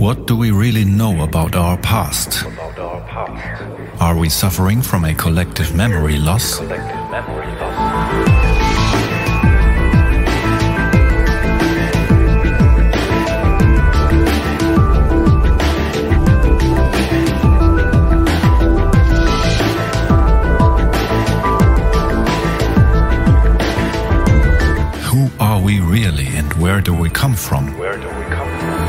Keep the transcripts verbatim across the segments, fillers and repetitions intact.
What do we really know about our past? Are we suffering from a collective memory loss? Who are we really, and where do we come from? Where do we come from?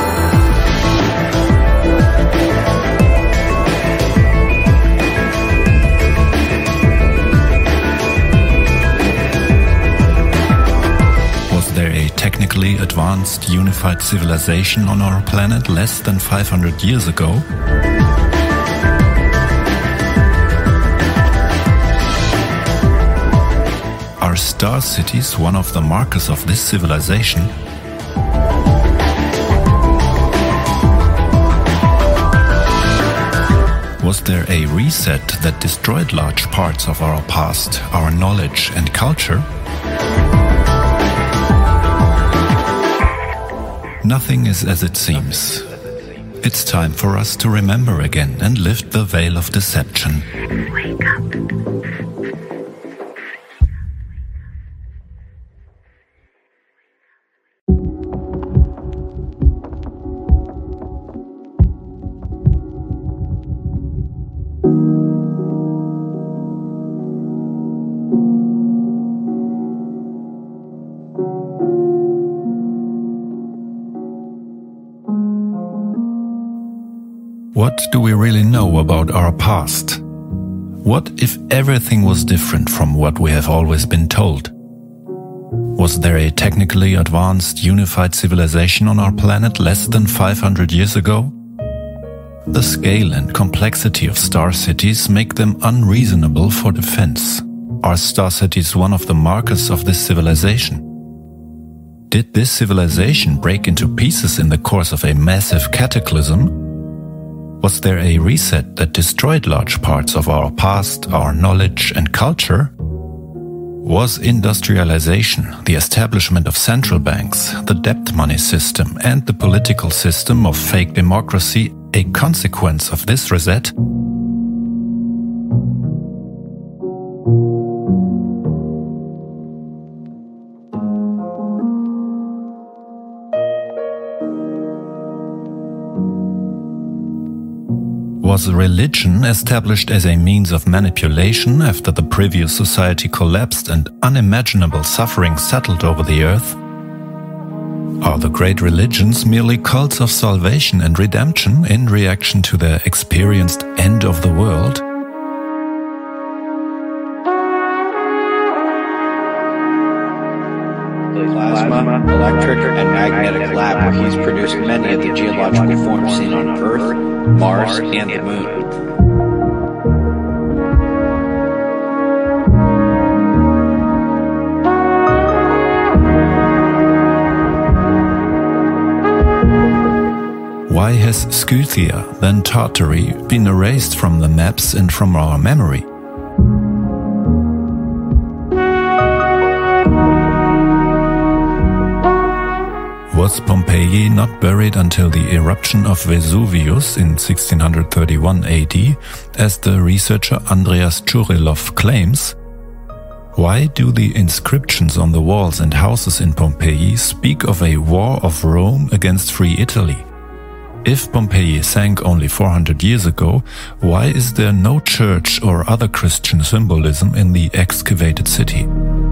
Was there a technically advanced, unified civilization on our planet less than five hundred years ago? Are star cities one of the markers of this civilization? Was there a reset that destroyed large parts of our past, our knowledge and culture? Nothing is as it seems. It's time for us to remember again and lift the veil of deception. Wake up. What do we really know about our past? What if everything was different from what we have always been told? Was there a technically advanced, unified civilization on our planet less than five hundred years ago? The scale and complexity of star cities make them unreasonable for defense. Are star cities one of the markers of this civilization? Did this civilization break into pieces in the course of a massive cataclysm? Was there a reset that destroyed large parts of our past, our knowledge and culture? Was industrialization, the establishment of central banks, the debt money system and the political system of fake democracy a consequence of this reset? Was religion established as a means of manipulation after the previous society collapsed and unimaginable suffering settled over the earth? Are the great religions merely cults of salvation and redemption in reaction to their experienced end of the world? Plasma, electric, and magnetic lab where he's produced many of the geological forms seen on Earth, Mars, and the Moon. Why has Scythia, then Tartary, been erased from the maps and from our memory? Was Pompeii not buried until the eruption of Vesuvius in sixteen thirty-one A D, as the researcher Andreas Churilov claims? Why do the inscriptions on the walls and houses in Pompeii speak of a war of Rome against free Italy? If Pompeii sank only four hundred years ago, why is there no church or other Christian symbolism in the excavated city?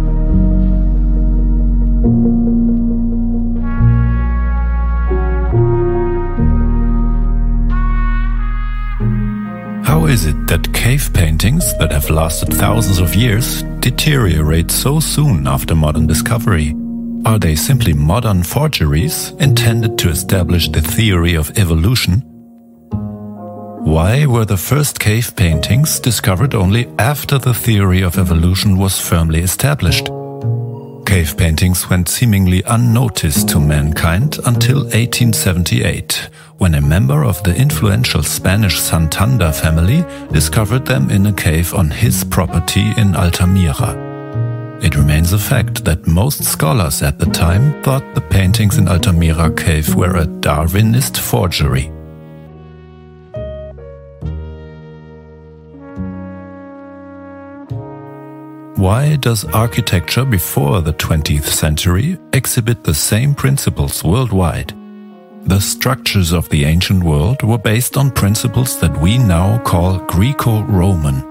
How is it that cave paintings that have lasted thousands of years deteriorate so soon after modern discovery? Are they simply modern forgeries intended to establish the theory of evolution? Why were the first cave paintings discovered only after the theory of evolution was firmly established? Cave paintings went seemingly unnoticed to mankind until eighteen seventy-eight, when a member of the influential Spanish Santander family discovered them in a cave on his property in Altamira. it remains a fact that most scholars at the time thought the paintings in Altamira Cave were a Darwinist forgery. Why does architecture before the twentieth century exhibit the same principles worldwide? The structures of the ancient world were based on principles that we now call Greco-Roman.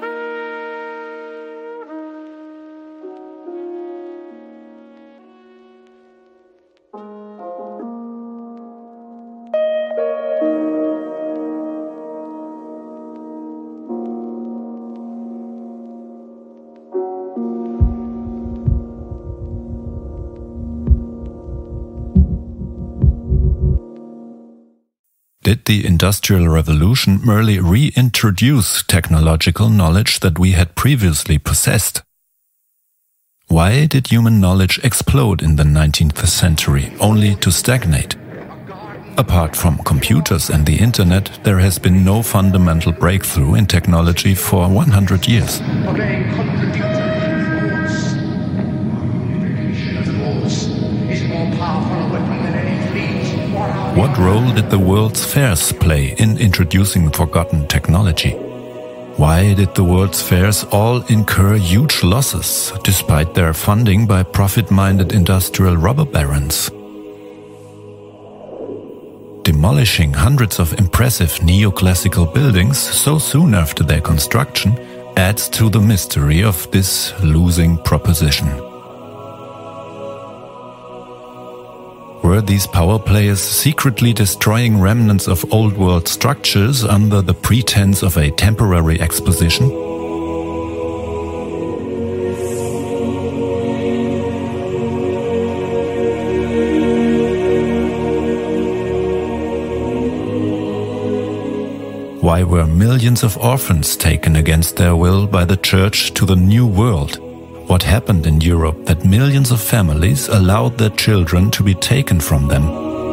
Did the Industrial Revolution merely reintroduce technological knowledge that we had previously possessed? Why did human knowledge explode in the nineteenth century, only to stagnate? Apart from computers and the internet, there has been no fundamental breakthrough in technology for one hundred years. What role did the World's Fairs play in introducing forgotten technology? Why did the World's Fairs all incur huge losses, despite their funding by profit-minded industrial robber barons? Demolishing hundreds of impressive neoclassical buildings so soon after their construction adds to the mystery of this losing proposition. Were these power players secretly destroying remnants of old world structures under the pretense of a temporary exposition? Why were millions of orphans taken against their will by the Church to the New World? What happened in Europe that millions of families allowed their children to be taken from them?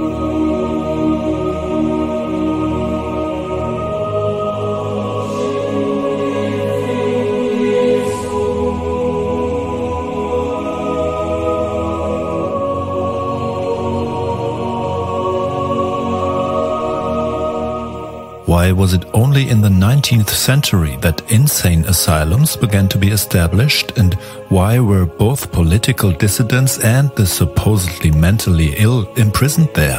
Why was it only in the nineteenth century that insane asylums began to be established, and why were both political dissidents and the supposedly mentally ill imprisoned there?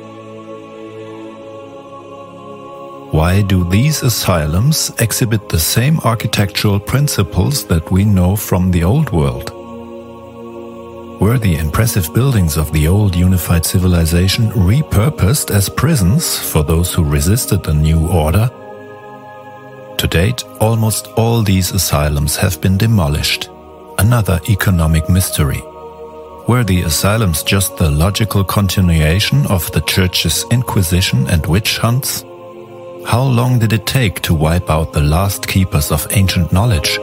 Why do these asylums exhibit the same architectural principles that we know from the old world? Were the impressive buildings of the old unified civilization repurposed as prisons for those who resisted the new order? To date, almost all these asylums have been demolished. Another economic mystery. Were the asylums just the logical continuation of the Church's Inquisition and witch hunts? How long did it take to wipe out the last keepers of ancient knowledge?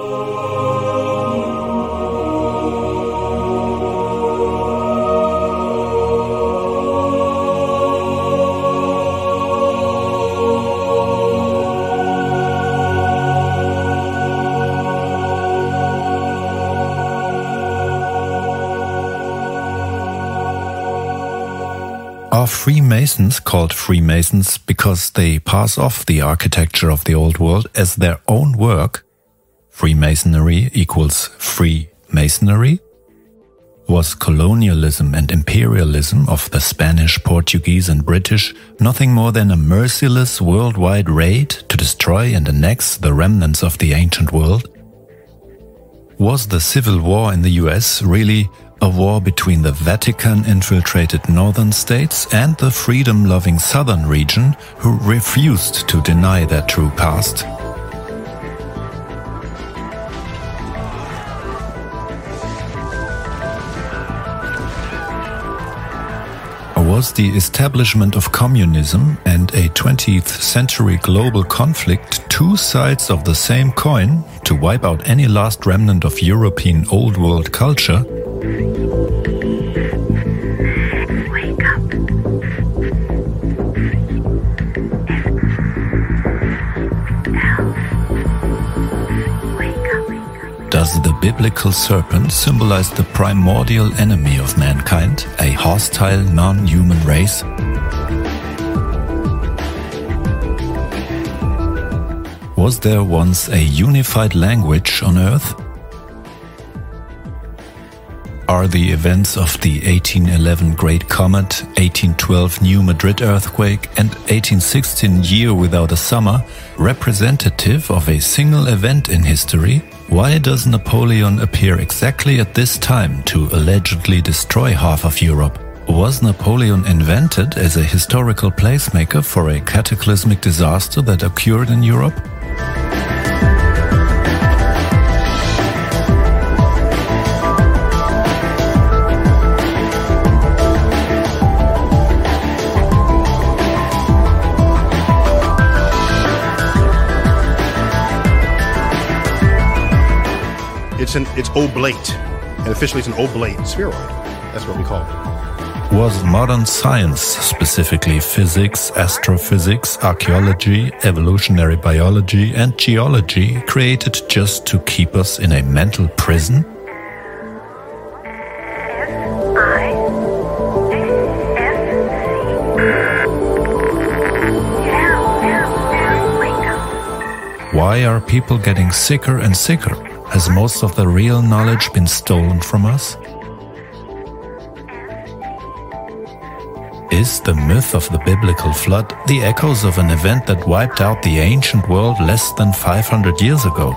Are Freemasons called Freemasons because they pass off the architecture of the old world as their own work? Freemasonry equals free masonry? Was colonialism and imperialism of the Spanish, Portuguese and British nothing more than a merciless worldwide raid to destroy and annex the remnants of the ancient world? Was the Civil War in the U S really a war between the Vatican-infiltrated northern states and the freedom-loving southern region who refused to deny their true past? Or was the establishment of communism and a twentieth century global conflict two sides of the same coin to wipe out any last remnant of European Old World culture? Does the biblical serpent symbolize the primordial enemy of mankind, a hostile, non-human race? Was there once a unified language on Earth? Are the events of the eighteen eleven Great Comet, eighteen twelve New Madrid earthquake and eighteen sixteen Year Without a Summer representative of a single event in history? Why does Napoleon appear exactly at this time to allegedly destroy half of Europe? Was Napoleon invented as a historical placemaker for a cataclysmic disaster that occurred in Europe? It's an it's oblate, and officially it's an oblate spheroid. That's what we call it. Was modern science, specifically physics, astrophysics, archaeology, evolutionary biology and geology, created just to keep us in a mental prison? Why are people getting sicker and sicker? Has most of the real knowledge been stolen from us? Is the myth of the biblical flood the echoes of an event that wiped out the ancient world less than five hundred years ago?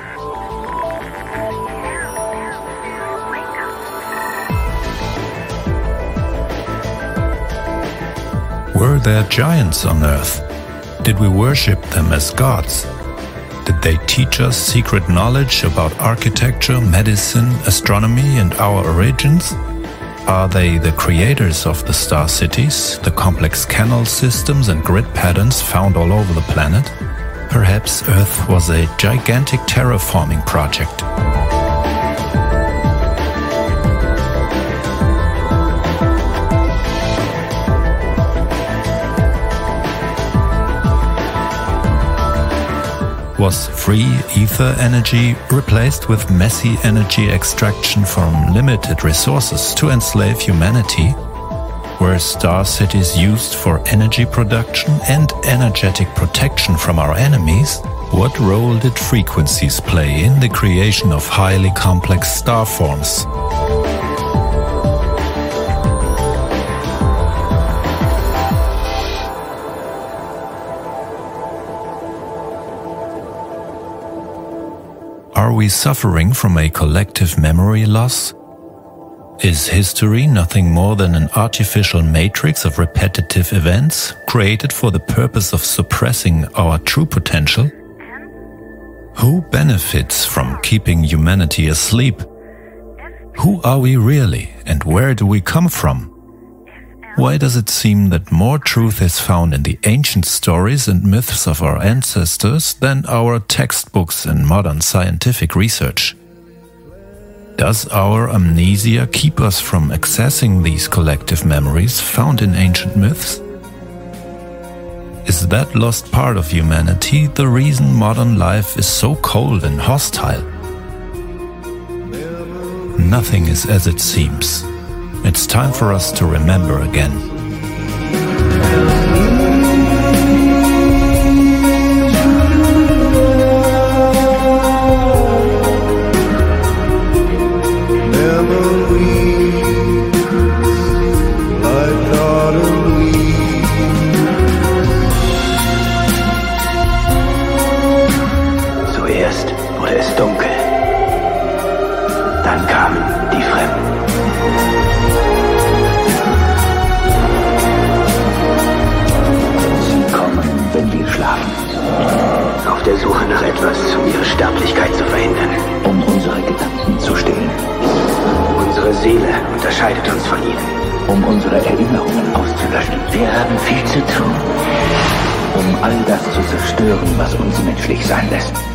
Were there giants on Earth? Did we worship them as gods? Did they teach us secret knowledge about architecture, medicine, astronomy and our origins? Are they the creators of the star cities, the complex canal systems and grid patterns found all over the planet? Perhaps Earth was a gigantic terraforming project. Was free ether energy replaced with messy energy extraction from limited resources to enslave humanity? Were star cities used for energy production and energetic protection from our enemies? What role did frequencies play in the creation of highly complex star forms? Are we suffering from a collective memory loss? Is history nothing more than an artificial matrix of repetitive events created for the purpose of suppressing our true potential? Who benefits from keeping humanity asleep? Who are we really, and where do we come from? Why does it seem that more truth is found in the ancient stories and myths of our ancestors than our textbooks and modern scientific research? Does our amnesia keep us from accessing these collective memories found in ancient myths? Is that lost part of humanity the reason modern life is so cold and hostile? Nothing is as it seems. It's time for us to remember again. Zuerst wurde es dunkel, dann kamen die Fremden. Wenn wir schlafen. Auf der Suche nach etwas, um ihre Sterblichkeit zu verhindern. Um unsere Gedanken zu stillen. Unsere Seele unterscheidet uns von ihnen. Um unsere Erinnerungen auszulöschen. Wir haben viel zu tun. Um all das zu zerstören, was uns menschlich sein lässt.